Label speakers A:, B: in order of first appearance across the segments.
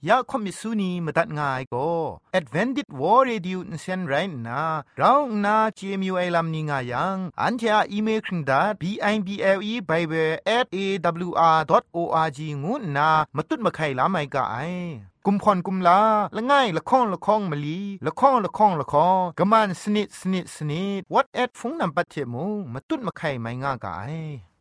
A: ยาคอมิสุนีมตัดง่ายก็ Advented War Radio นเซนไรนะเราหน้า CMU ไอลัมนิงายังอันเทออีเมลคิงดา bible@awr.org งูนะมาตุ้ดมาไข่ลาไม่กะไอกุมพรกุมลาละง่ายละข้องละข้องมะลีละข้องละข้องละข้องกะมันสนิดสนิดสนิด what at ฟงนำปัจเจมูมาตุ้ดมาไข่ไม่ง่ากะไอ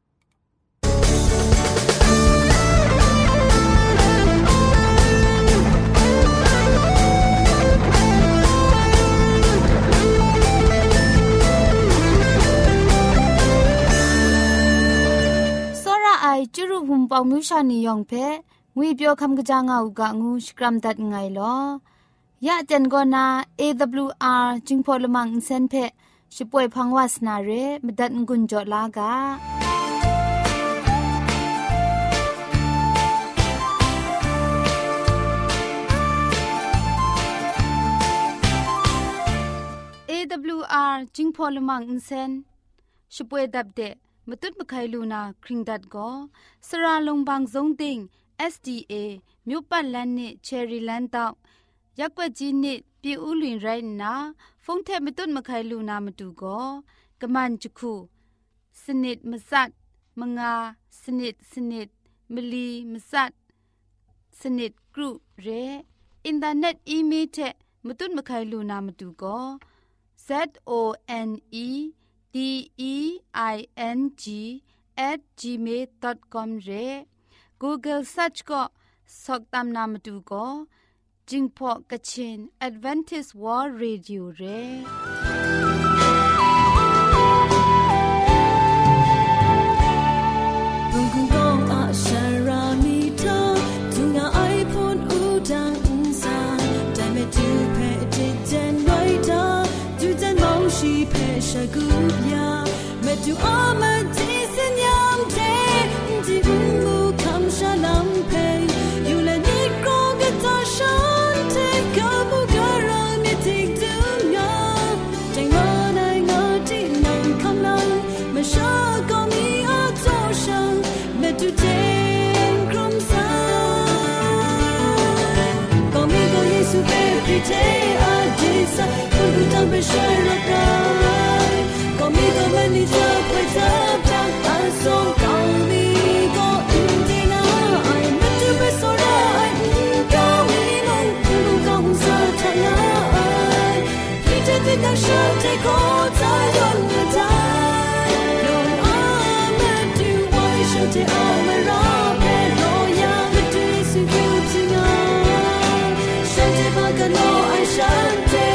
B: จุรุภุมปองมิวชานียองเพงุยเปียวคำกะจางอูกะงูสกรัมดัดไงลอยะเจนกอนา AWR จิงพอลมังอินเซนเพช่วยพังวาสนาเรมดัดงุนจอลากาAWR จิงพอลมังอินเซนช่วยดับเดมตุดมะไคลูนาคริงดัดก็สระลงบางซงติง SDA မြို့ပတ်လန်းနစ်ချယ်ရီလန်းတောက်ရက်ွက်ကြီးနစ်ပြည်ဦးလွင်ရိုင်းနာဖုန်ထဲမတွတ်မခိုင်လူနာမတူကောကမန်ချခုစနစ်မစတ်မငါစနစ်စနစ်မလီမစတ်စနစ်ဂရုရဲအင်တာနက်အီးမေးလ်တဲ့မတွတ်မခိုင်လူနာမတူကော ZONEDEING@gmail.com เร Google search ก็สอกตามนามดูก็จิงพอกะชิน Adventist World Radio เรบุงกุงก็อาชารามีเธอทุงาไอพ่นอูดังซาแต่ไม่ดูเพอจิตเจนไว้เธอดูเจนมองชีเพชะกุบยาไม่ดูอามาดีสัญญาณเทที่มูคำชาลำเพอยู่และนี่ก็กระตาฉันเทกับบุกการามิติดูงาใจงอในงอที่นั่งคำลังไม่ชาก็มีอาโตชังไม่ดูเจนครุ่มสายก็มีก็เยซูเป็นพิเศษอาดิสคนรู้ทำเป็นช่วยรักกันก็มีก็ไม่มีเธอไปเธอจากอาสงก็มีก็อินดีนะไอ้ไม่ดูไปโซดาไอ้ก็มีน้องคุณก็คงสะท้อนไอ้ที่จะติดตามฉันที่ก็จะย้อนมาได้โดนอาไม่ดูไว้ฉันที่เอาไม่รอเป็นรอยังไม่ดูสิ่งที่จริงอ่ะฉันที่มากันรอไอ้ฉันที่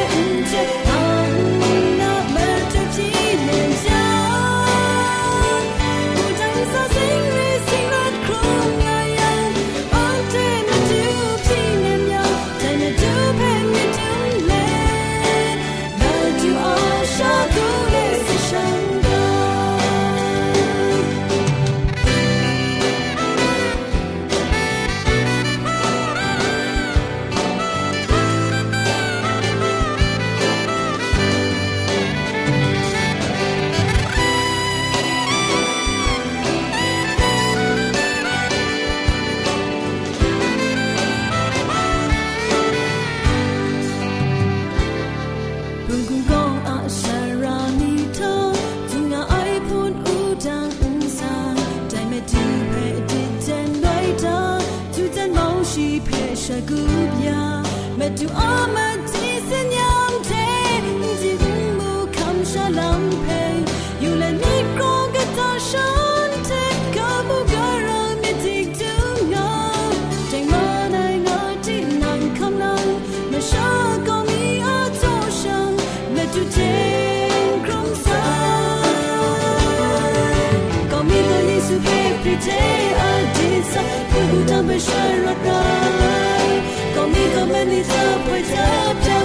B: ก็มีก็ไม่มีเธอไปเธอ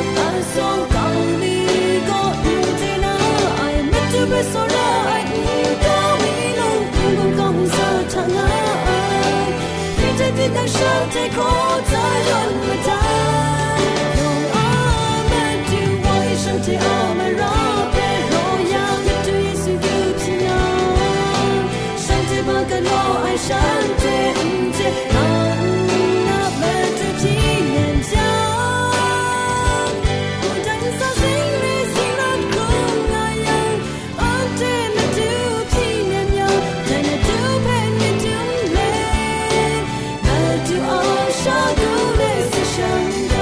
B: 杀骨的思想高，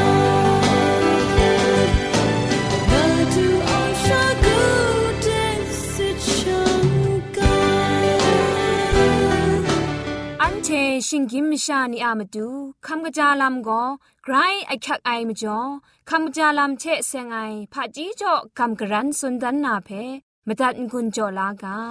B: 那主奥杀骨的思想高。
C: อันเชชิงกิมชานีอามาดูคำกระจาลำก็ไกรไอคักไอมาจ่อคำกระจาลำเชเซงไอผาจีจ่อคำกระรันสุนดันนาเพมาตัดกุญจ่อลากา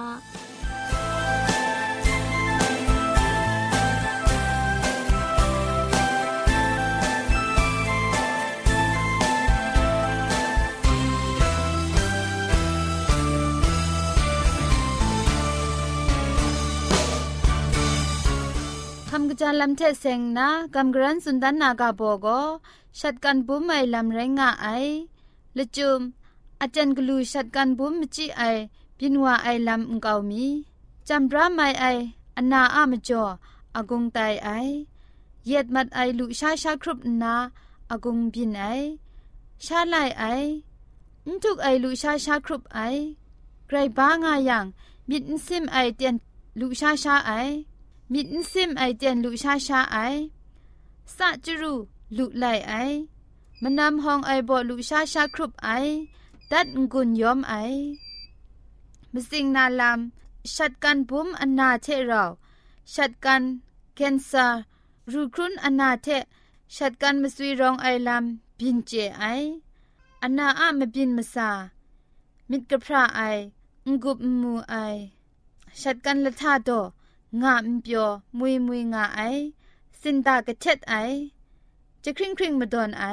D: คำกระจายลำเทเซงนะกำกรันสุนดันนากาโบโกชัดกันบุ้มไอลำไรงะไอละจุมอาจารย์กลูชัดกันบุ้มมจิไอบินว่าไอลำอุงเกามีจำราไม่ไออันนาอามจ่ออากงไตไอเย็ดมัดไอลุชาชาครุบนาอากงบินไอชาไลไอทุกไอลุชาชาครุบไอไกรบ้างายังมิดซิมไอเตียนลุชาชาไอมิดซิมไอเตียนลุชาชาไอสะจรูลุไลไอมันนำห้องไอบ่ลุชาชาครุบไอดัดงุนยอมไอมสิงนาลำชัดกันบุมอันนาเทเราชัดกันแคนเซอร์รูครุนอันนาเทชัดกันมสุยรองไอลำบินเจไออันนาอะมบินมาซามิดกระพระไองกุบมูไอชัดกันละท่าโดงามเปียวมุยมุยงาไอสินตากระเช็ดไอจะคริ่งมาโดนไอ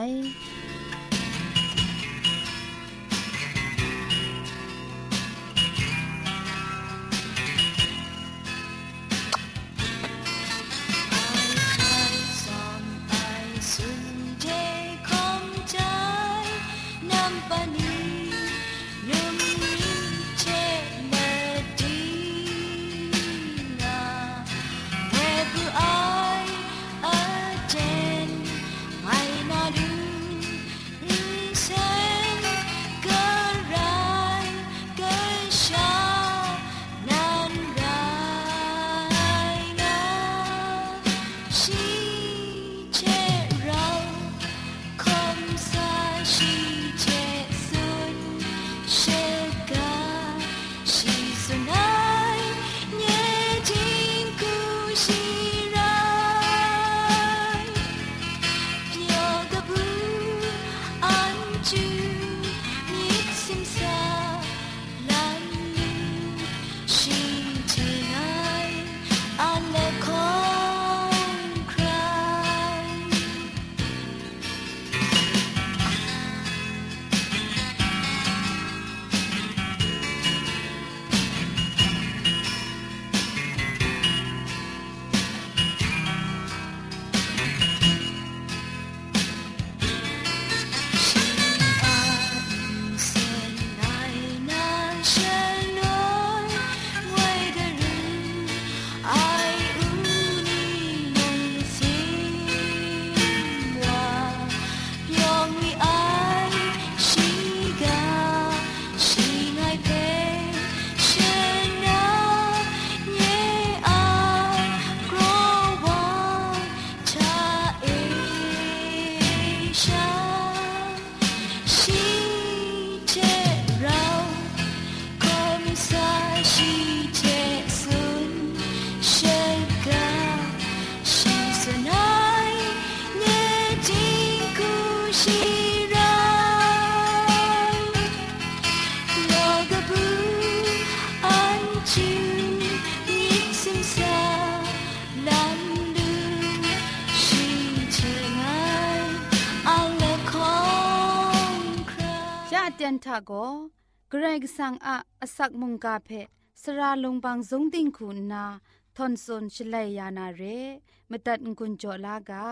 D: เตียนทาโกเกรกสังอาสักมุงกาเพสระลงบางสงติงคุณนาทอนซนชลัยยานาเรมตัดกุญจลากา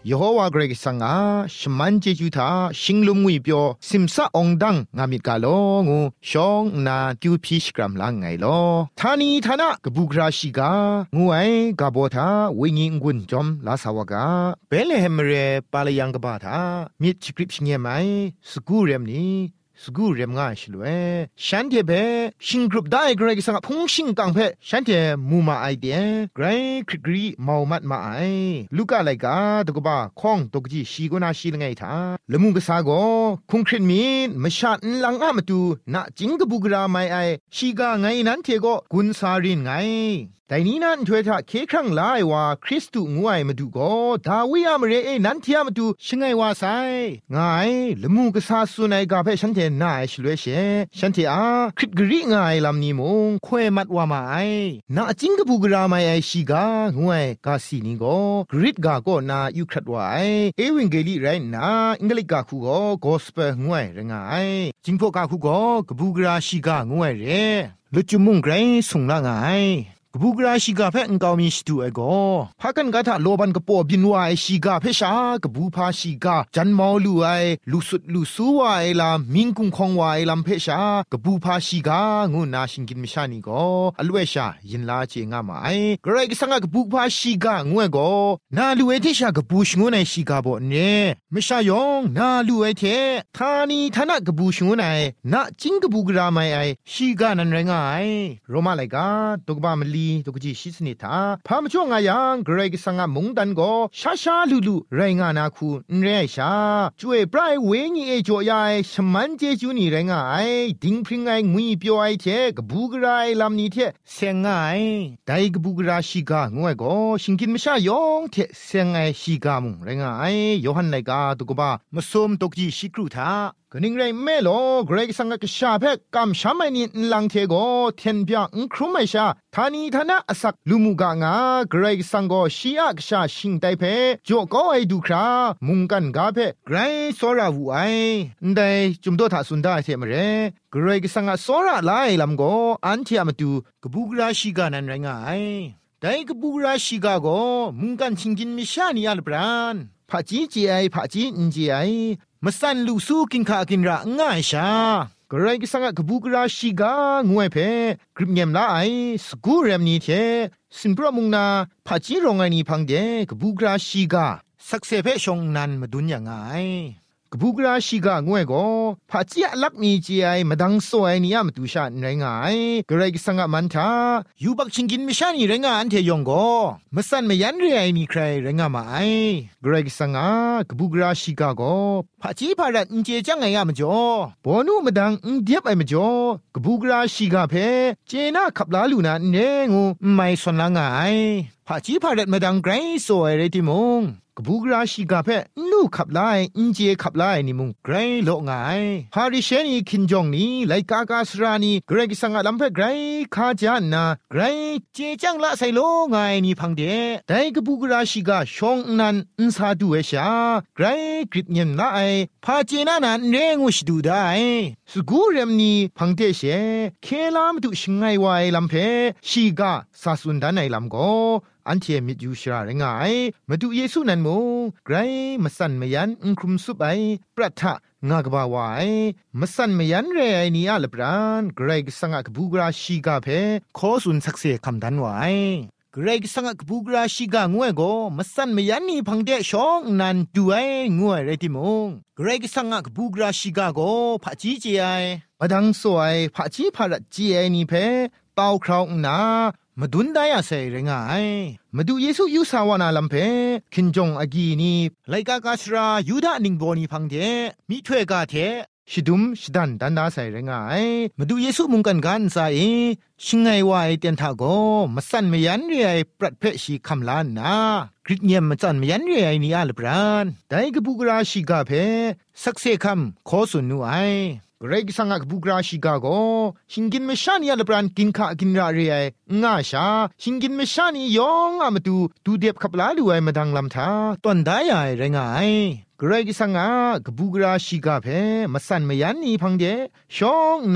A: ยโฮวาเกรกสังอาชมันเจจูทาชิงลุมงุยเปียวซิมซาองดังงามิกาโลงูชองนาติวพิชกรัมลังไงโลทานีทานะกบูกราชิกางูไอกาโบทาวิญิงกุนจอมลาสาวกาเบเลเฮมเรปาลยังกบาทามิดสคริปชเงียไมสกูเรมนีสกูเรียมง่ายชลเวฉันเทเบชิงกรุปได้เกรกสังพงชิงกังเพฉันเทมูมาไอเดียเกรกครีเมามัดมาไอลูกอะไรกาตกบ้าข้องตกจีชีกนาชีลไงท่าละมุงกษาโกคงครินมีนมชาติลังอามาตูนะจิงกบุกราไม่ไอชีกาไงนั้นเทโกกุนซารินไงแต่นี้นั่นช่วยถ้าเคครั้งหลายว่าคริสต์งวยมาดูก็ดาวิอามเรเอนั้นเทียมาดูช่างไงว่าไซไงละมูกษาสุนัยกาเพฉันเทน่าชลเวเชฉันเทอาคริตกรีไงลำนี้มงควยมัดว่ามาไอน่าจิงกบุกราไม่ไอชีกางวยกาสีนิโกกริตกาก็น่ายุครัดว่าไอเอวิงเกลีไรน่าอิงกลิกาคูก็กอสเปงวยเรงไอจิงพวกกาคูก็กบุกราชีกางวยเรลุจุมุงไกรสุงละไงกบูกราชิกาเพงกามีสตูเอโกพากันกะทะโลบันกะปอบินวายชิกาเพชากบูพาชิกาจันมอลูไอลุสุดลุสูวายลามิงกุงคงวายลำเพชากบูพาชิกางูนาชิงกินมิชานีโกอลเวชายินลาเจงามาไอกรกสังกบูพาชิกางวยโกนาลูเอเทชากบูชงวนไอชิกาบ่เนมิชายองนาลูเอเททานีทนะกบูชงวนไอนาจิงกบูกราไมไอชิกานันไรงายโรมาไลกาตกบามลีตกจีชิสนิทาพามช่วงงายังเกรกสังกมุงดันโกชาชาลูลูไรงานาคูเรชาช่วยปลายเวงีเอโจยายชมันเจจูนี่ไรงายดิงพริงไองุยเปียวไอเทกบูกรายลำนี้เทเซงไงไดกบูกราชิกางวยโกชิงกินมชายองเทเซงไอชิกามุงไรงายโยฮันไลกาตุกบามสมตกจีชิกรุทากนิ่งไรเมโลเกรกสังกชาเพกกำชาไม่นินลังเทโกเทียนเปียงครุไม่ชาทานีทนะอสักลูมูกางาเกรกสังโกชีอักชาชิงไตเพโจก็ไอดูครามุงกันกาเพไกรโซราวูไอได้จุมโตทาสุนได้เทมเรเกรกสังกโซราไลลำโกอันเทียมตูกบูกราชิกานันไรงายได้กบูกราชิกาโกมุงกันชิงกินมิชานีอัลปรานพะจีจีไอพะจีอินจีไอมาสันลูสู้กินข้ากินระง่ายชากระไรกิสังกบูกราชิกางวยเพกริบเงียมละไอสกูเรมนีเทสินพระมุงนาพาจีรงไอนีพังเดกบูกราชิกาสักเซเพชงนันมาดุนยังไงกบูกราชิกางวยก็พาจีลักมีจีไอมาดังโซไอนี่มาดูชาไรงายกระไรกิสังกมันทายูบักชิงกินมิชานีไรงานเทยองก็มาสันมายันเรไอนี่ใครไรงามาไอกระไรกิสังกบูกราชิกาก็พาจีพารัดอินเจจังไงมาจ่อบอนูมาดังอินเดียบไอมาจ่อกบูกราชิกาเพเจน่าขับลาลูนาเนงูไม่สนละไงพาจีพารัดมาดังไกรโซไอเรติมงกบูกราชิกาเพลูขับไลอินเจขับไลนี่มุงไกรโลงไงฮาริเชนีคินจงนี่ไลกากาสรานีเกรกสังลำเพไกรคาจานนาไกรเจจังละไซโลไงนี่พังเดแต่กบูกราชิกาชงนันอินซาดูเอชาไกรกริบเงียนละไอพาเจนานันเรงุชดูได้สกูเรมนีพังเตเชเคลามตุชิงไงวายลำเพชิกาซาสุนดานไอลำโกอันเทมิดยูชราไรงายมาดูเยซูนันโมไกรมาสันมายันครุมซุบไอปรัทะงากบาวายมาสันมายันเรไอนีอาลปรานไกรกสังกบูกราชิกาเพขอสุนสักเสคำดันวายเกรกสังกบูกราชิกางวยโกมาสันมายันนี่พังเดชองนันดูไองวยเรติมงเกรกสังกบูกราชิกาโกพะจีเจไอมาดังสวยพะจีพาระจีไอนี่เพเต้าคราวนามาดุนได้อาศัยเรงายมาดูเยซูยูสาวนาลัมเพคินจงอากีนีไลกากาสรายูดานิงโบนีพังเดมิถวยกาเทชิดุมชิดันดันดาใส่เรงายมาดูเยซูมุงกันกันใส่ชิงไงวายเตียนทาโกมาสั่นไม่ยันเรียปรัดเพชีคำลานนากริกเงียมมาสั่นไม่ยันเรียนี่อาลปรานได้กบุกราชิกาเพสักเซคำขอสุนนูไอเกรกสังกบูกราชิกาโกชิงกินเมชานีอัลปรานกินข้ากินราเรียง่าชาชิงกินเมชานียองอามาดูเดียบขับลาดูไอมาดังลำทาตอนได้ไอไรงายเกรกสังกบูกราชิกาเพมาสั่นไม่ยันนี่พังเดชองนัน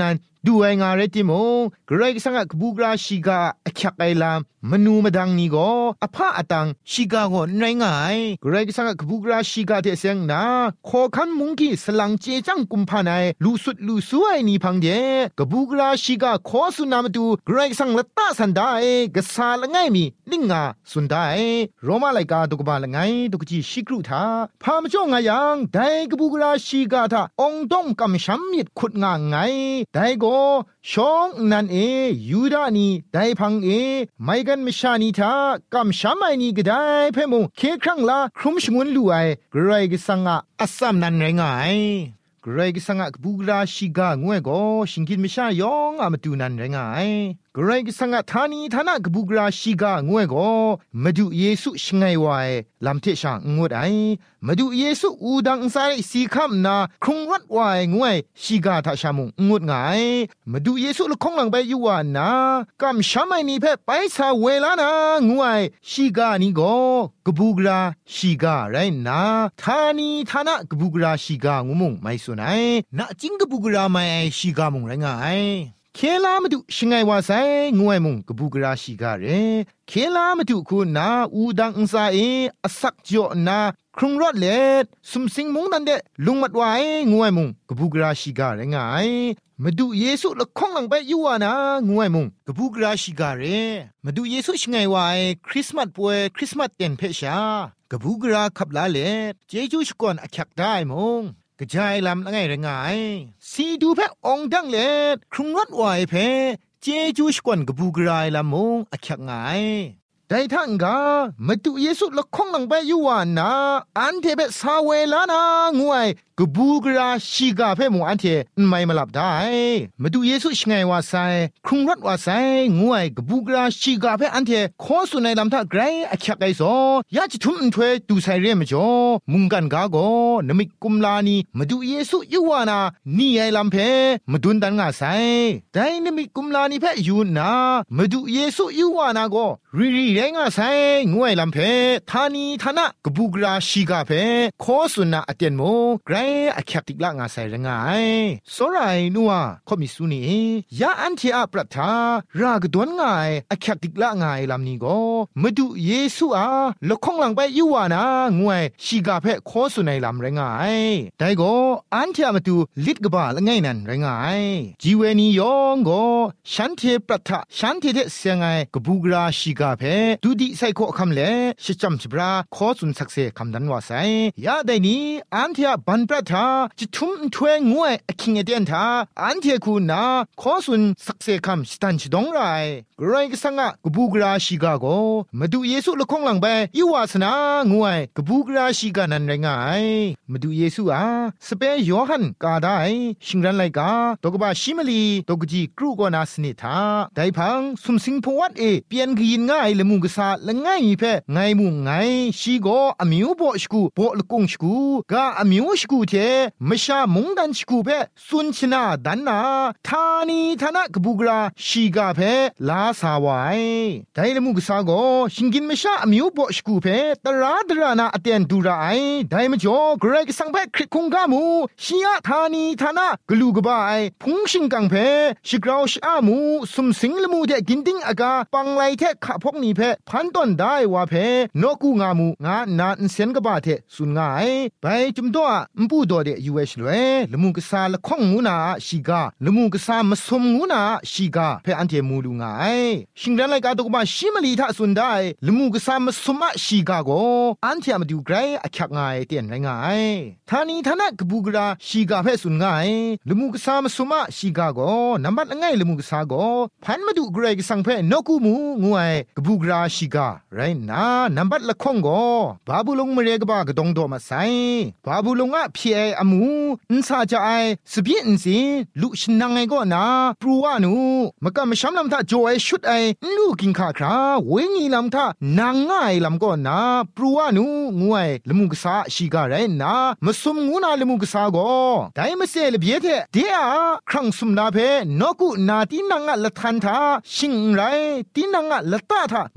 A: ดูไองาเรติมงเกรกสังกบูกราชิกาอคักไอลามมนูมดังนี้ก็อภาอตังชิกาโกไรงายเกรกสังกบูกราชิกาเทเซงนาขอคันมุงกีสลังเจจังกุมพานายลูสุดลูสวยนี่พังเดกบูกราชิกาขอสุนามตูเกรกสังละตาสันไดกษาละไงมีลิงงาสุนไดโรมาไลกาตุกบาละไงตุกจีชิกรุทาพามจ่องายังไดกบูกราชิกาทาองดงกำชัมมิดขุดงาไงไดโกชองนันยูดานีไดพังไมกันมชานีทากำชัมไอนีก็ได้เพ่มงเคครั้งละครุมชงวนลูไอเกรกสังอะอัสซัมนันไรงายเกรกสังกบูกราชิกางวยก็ชิงกินไม่ใช่ยองอามาดูนันไรงายเกรกสังกธานีธนกบูกราชิกางวยก็มาดูเยซูชงไงวายลำเทช่างงวดไอมาดูเยซูอูดังสายสีคำนาคงรัดวายงวยชิกาทาชามุงงวดไงมาดูเยซูละคงหลังไปอยู่วานากำชาไม่นี่เพ่ไปซาเวลานางวยชิกานี่ก็กบูกราชิกาไรนาธานีธนกบูกราชิกางุมุงไม่สุนัยน่าจิงกบูกราไม่ชิกามุงไรงายเคลามาดูชิงไงวาไซงวยมุงกบูกราชิกาเรเคลามาดูคุณนาอูดังอุซาอสักจ่อนาครุงรอดเล็ดสุมสิงมุงนันเดลุงมัดไว้งวยมุงกบูกราชิกาเรงายมาดูเยซูละคงหลังไปอยู่วานางวยมุงกบูกราชิกาเรมาดูเยซูชิงไงวาคริสต์มาสป่วยคริสต์มาสเต็นเพชากบูกราขับลาเล็ดเจจูชกอนอักยักได้มุงกระจายลำละไงไรงายสีดูแพองดังเล็ดครุงรัดวายเพเจจูชกวนกบูกรายลำมงอักยักไงได้ทั้งกามาดูเยซูละคงหลังไปอยู่วานนาอันเทเบสาเวลานางวยกบูกราชิกาเพ่มงอันเทไม่มาหลับได้มาดูเยซูชไงวาไซครุงรัดวาไซงวยกบูกราชิกาเพ่อันเทขอสุนัยลำท่าไกรอักยักไอโซยาจิทุมถวยดูไซเรียมจ่อมุงกันกาโกนมิกุมลานีมาดูเยซูอยู่วานานี่ไอลำเพมาดุนดันงาไซแต่นมิกุมลานีเพ่อยู่นามาดูเยซูอยู่วานาโกรีแรงาไซงวยลำเพธานีธนะกบูกราชิกาเพขอสุนาอเตียนโมไกรอคักติกละงาไซระงายสรายนัวขมิสุนียาอันเทอะปรัทารากดวนงายอคักติกละงายลำนี้ก็มาดูเยซูละคงหลังไปอยู่วานางวยชิกาเพขอสุนัยลำระงายแต่ก็อันเทอะมาดูลิดกบาละไงนั่นระงายจีเวนียองก็ฉันเทปรัทฉันเทเดเสียงไงกบูกราชิกาเพดูดีไซโคคำเล่ชิจำชิบราขอสุนสักเซคำดันว่าไซยาได้นี้อันเทอะบันปรัทจิทุมถวยงวยอคิงเอเดียนทาอันเทคูนาขอสุนสักเซคำสตันชิดงไรกรายกสังะกบูกราชิกาโกมาดูเยซูละคงหลังไปยูวาสนางวยกบูกราชิกานันไรงายมาดูเยซูสเปยอหันกาได้ชิงรันไลกาตกบะชิมลีตกจีกรูกอนาสนิทาไดพังสุมสิงพวัดเปียนกีนง่ายละมุงกษาละง่ายเพไงมุงไงชีโกอมิวบ่ชกูบ่ละกงชกูกาอมิวชกูเทมชามงดันชกูเพสุนชนาดันนาธานีธนะกบูกราชิกาเพลาสาวายไดละมุงกษาโกชิงกินมชาอมิวบ่ชกูเพตราดรานาอเตนดูราไอไดมจ่อเกรกสังเพคริคุงกามูชียธานีธนะกลูกบายพุงชิงกังเพชิกราวชอามูสุมสิงละมูเดกินดิงอากาปังไลเทขะพกนีเพพันต้นได้ว่าเพนกูงามูงานาอินเซนกบาเทสุนงายไปจุมตัวมปูโดเดยูเอชเลยละมุงกษาละข้องงูนาชิกาละมุงกษามสมงูนาชิกาเพอันเทมูลูงายชิงรันไลกาตกมาชิมลีทะสุนได้ละมุงกษามสมะชิกาโกอันเทมาดูไกรอคักงายเตียนไรงายธานีธนะกบูกราชิกาเพสุนงายละมุงกษามสมะชิกาโกนัมบัดละไงละมุงกษาโกพันมาดูไกรกสังเพนกูมูงวยกบูกราชิกาไรนานัมบัดละข้องโกบาบูลงมเรกบากดงโดมาไซบาบูลงอะพีไออมูอินซาจาไอสบีอินซีลุชนังไงก็นาปรูวานูมกะมชัมลำทะโจไอชุดไอลูกินขาคราเวงีลำทะนางง่ายลำก็นาปรูวานูงวยละมุกษาชิกาไรนามสมงูนาละมุกษาโกไดมเซลเบียเทเดียครั้งสุมนาเพนกุนาตีนังอะละทันทาชิงไรตีนังอะละตาทาม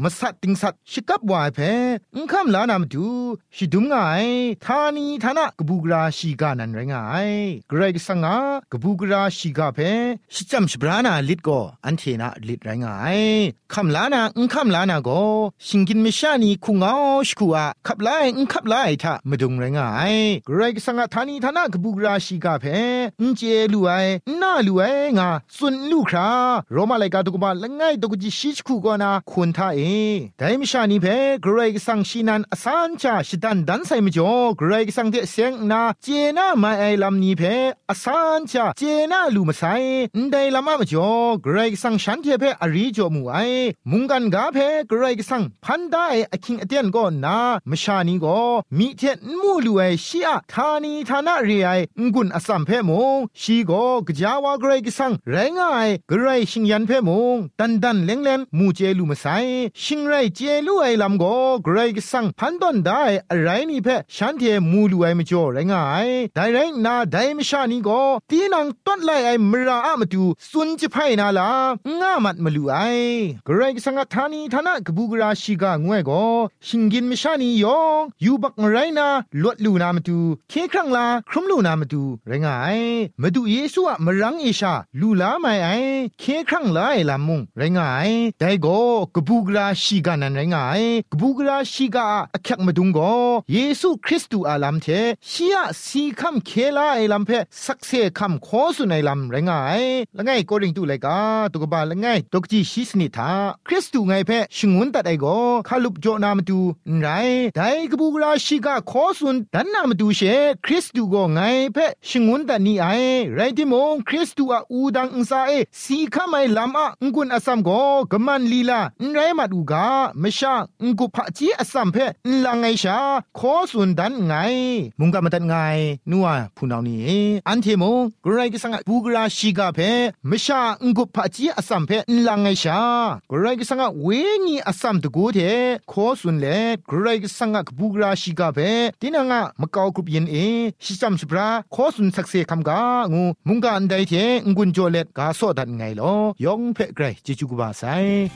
A: มาสัตติงสัตชิกับวายเพคำลานามดูชิดุมง่ายทานีทานะกบูกราชีกานันไรงายเกรกสังกกบูกราชีกาเพชิจำชิบรานาลิดก็อันเทนะลิดไรงายคำลานาคำลานาก็ชิงกินมิชานีคุงเอาชคัวขับไล่ขับไล่ทะมาดุงไรงายเกรกสังทานีทานะกบูกราชีกาเพเจลูไอน่าลูไองาสุนลูคราโรมาไลกาตุกบาละง่ายตุกจิชิชคูกอนาคุณท่าไดมิชานีเพเกรกสังชินันอสันชาชิดันดันไซมจ่อเกรกสังเดเซงนาเจน่ามาไอลำนี้เพอสันชาเจน่าลูมาไซได้ลำมาจ่อเกรกสังฉันเทเพอริจ่อมูไอมุงกันกาเพเกรกสังพันได้อคิงอเตียนก็นามชานีก็มีเทนมูลูไอชีอะทานีทานะเรไองุนอสัมเพมงชีก็กจาวาเกรกสังแรงไอเกรกชิงยันเพมงดันดันเลงเลนมูเจลูมาไซชิงไรเจลูไอลำก็เกรกสังพันดอนได้อะไรนี่เพฉันเทมูลูไอมจ่อแรงไอได้แรงนาได้มชานีก็ตีนังต้นไลไอมราอะมาดูสุนจะไพนาลาง่ามัดมาลูไอเกรกสังทานีทานะกบูกราชิกางวยก็ชิงกินมชานียองยูบักไรนาลวดลูนามาดูเคครั้งลาครุมลูนามาดูแรงไอมาดูเยซูอะมรังเอชาลูลาไม่ไอเคครั้งลาไอลามุงแรงไงได้ก็กบูกราชีกานันแรงไงกบูกราชีกาอคักมาดุงก็เยซูคริสต์อาลัมเทชียสีคำเคลาไอลัมเพสักเซคำขอสุนัยลัมแรงไงละไงก็ริงตุไลกาตุกบาละไงตกจีชิสนิทาคริสต์ไงเพชงุนตัดไอก็คาลุบโจนามาดูไรได้กบูกราชีกาขอสุนดันนามาดูเชคริสต์ก็ไงเพชงุนตัดนี่ไอไรที่มงคริสต์อาอูดังอุซาเอสีคำไอลัมอะงุนอสัมก็กมันลีลาไรมาดูกามชางกุพะจีอสัมเพลังไงชาขอสุนดันไงมุงกะมาตัดไงนัวพูนาวนี่อันเทมงกรายกสังบูกราชีกาเพมชางกุพะจีอสัมเพลังไงชากรายกสังเวงีอสัมตะกูเทขอสุนเลกรายกสังบูกราชีกาเพตินังะมะกาวกรุบยินชิซัมชิบราขอสุนสักเซคำกางูมุงกะอันใดเทงุนโจเลกาโซดันไงลอยองเพไกรจิจุกบาไซ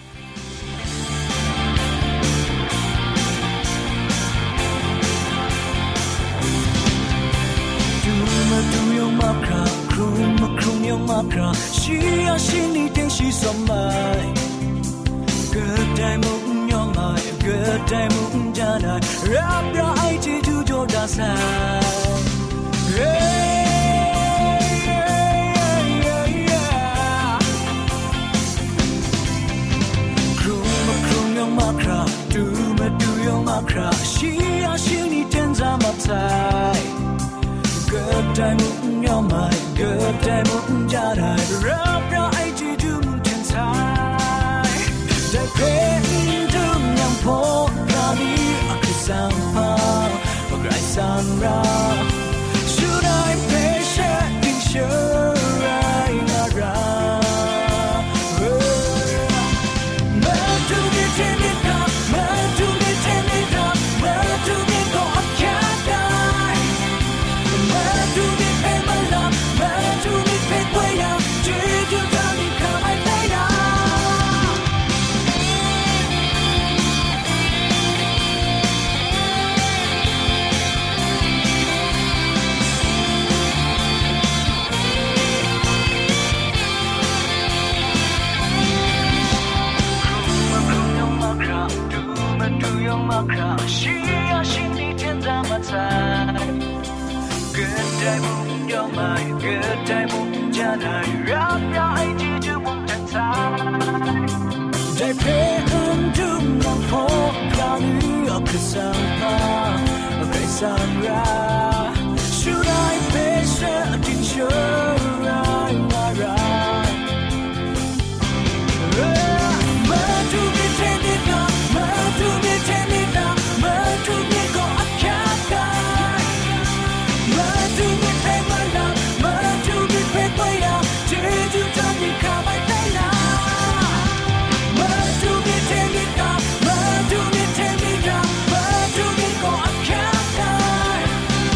B: 需要心里定是什么个代梦要爱个代梦家来让让爱记住就大赛需要心里点怎么猜个代梦要买个代梦家来让让爱记住天才在陪着娘婆咖喱阿克桑帕我爱桑拉树来陪着丁修来那拉满足你天地卡满足你天地卡满足你口阿卡盖满足你陪满拉满足你陪归呀记住让你可爱飞呀需要心里天怎么猜个代梦要买个代梦家来让让爱记住梦天才在陪很多阳光卡里要可上吧可上啦树来陪着地球来那啦满足你天地卡满足你天地卡满足你口阿卡盖满足你陪满啦满足你陪归呀记住让你可爱飞啦满足你天地卡满足你天地卡满足你口阿卡盖满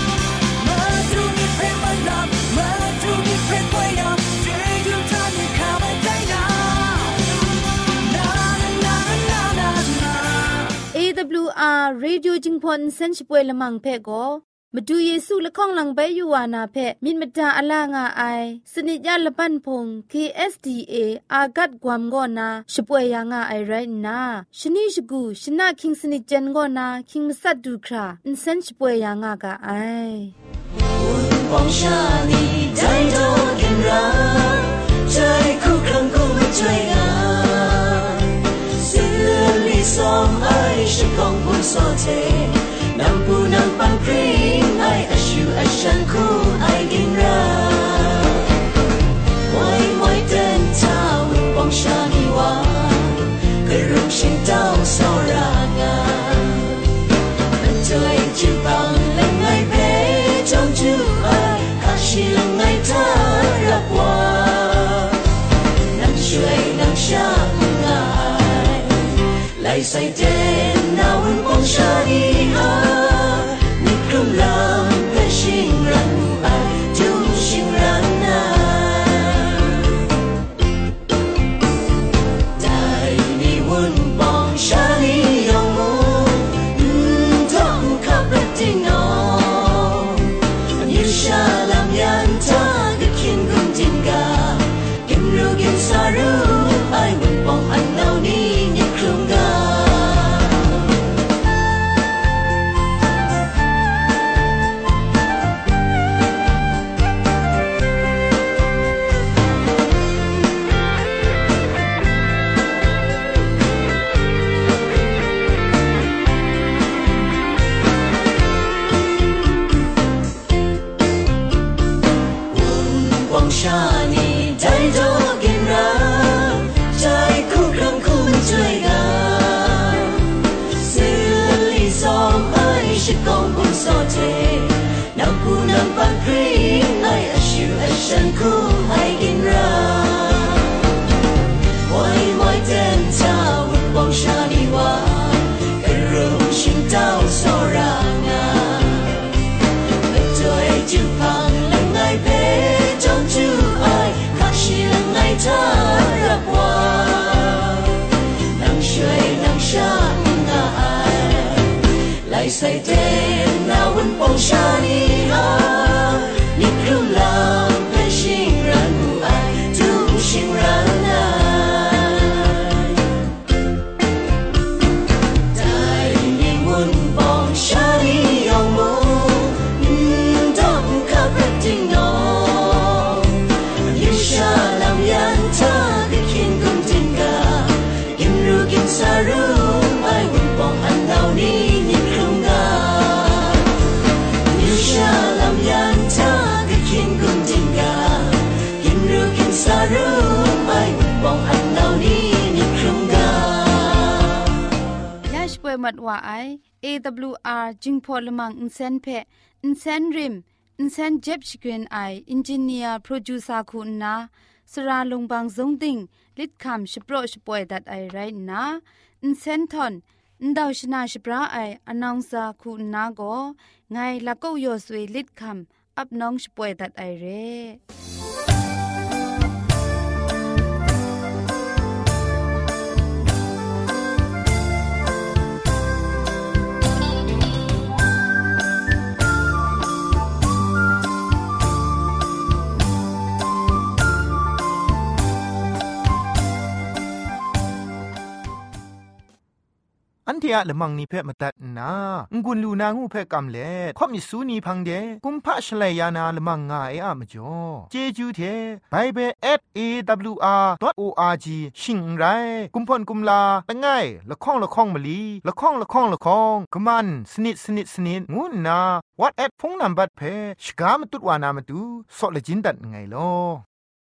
D: เรดิโอจิงพอนเซนช่วยละมังเพ่ก็มาดูเยซูละข้องหลังใบยูวานาเพ่มินมดาอลางาไอสนิจยาละปันพง KSDA อากัดกวามก็นาช่วยยังาไอไรนาชนิชกูชนะคิงสนิจเจนก็นาคิงมัสัดดูคราอินเซนช่วยยังากาไอ
B: 放下你太多干扰ใจคู่ครั้งคู่ไม่ช่วยกันเสียลิสอมไอฉันคงพูดโซเทนำผู้นำปังพริ้งไออาชูอาฉันคู่ไอกินราไว้ไว้เดินเท้า放下你ว่า可容心到骚扰啊最近帮人爱陪终究爱可惜人爱他让我能睡能相爱来ใส่เจนนาวันมองชาดีฮะ你可能的心让爱就心让爱带你问帮ชาดี有梦ต้องขับรถที่นอนอยู่ชาลำยันท่าก็คิดกุมจินกากินรู้กินสารู้ไอ้วันปองอันเอานี้ยิ่งครุ่งกา放下你太多干扰ใจคู่ครั้งคู่ไม่ช่วยกันเสียลิสอมไอฉันคงพูดโซเทนำผู้นำปังพริ้งไออาชูอาฉันคู่ไอกินราไว้ไว้เดินเท้า放下你ว่า可容心到骚扰啊对就旁人爱陪终究爱可惜人爱他让我能睡能相爱来ใส่เจนนาวันปองชาดีฮะ你可能的心让爱就心让爱带你问ปองชาดี有梦ต้องขับรถที่นอนอยู่ชาลำยันท่าก็คิดกุมจินกากินรู้กินสารู้ไอ้วันปองอันเอานี้ยิ่งครุ่งกาอยู่ชาลำยันท่าก็คิดกุมจินกากินรู้กินสารู้ไอ้วันปองอันเอานี้ยิ่งครุ่งกายา
D: ช่วยมัดว่าไอ AWR จิงพอลมังอินเซนเพอินเซนริมอินเซนเจ็บชกรีนไออินจิเนียร์โปรดิวเซอร์คุณนาสราลงบางซงติงลิดคำชโปรชป่วยดัดไอไรนะอินเซนทอนอินดาวชนาชปราไออนองซาคุณนาโกไงลักก็ยอสวยลิดคำอับน้องชป่วยดัดไอเร่
A: อันเทียละมังนิเพ่มาตัดนางุนลูนางูเพ่กำเล่ข่อมิสูนีพังเดกุมพะชเลยานาละมังงาเออะมจ่อเจจูเทไบเบิล@awr.org ชิงไรกุมพ่นกุมลาละง่ายละข้องละข้องมะลีละข้องละข้องละข้องกะมันสนิดสนิดสนิดงูนา WhatsApp พงนัมบัดเพ่ชกามตุดวานามตุซอเลจินดัดไงลอ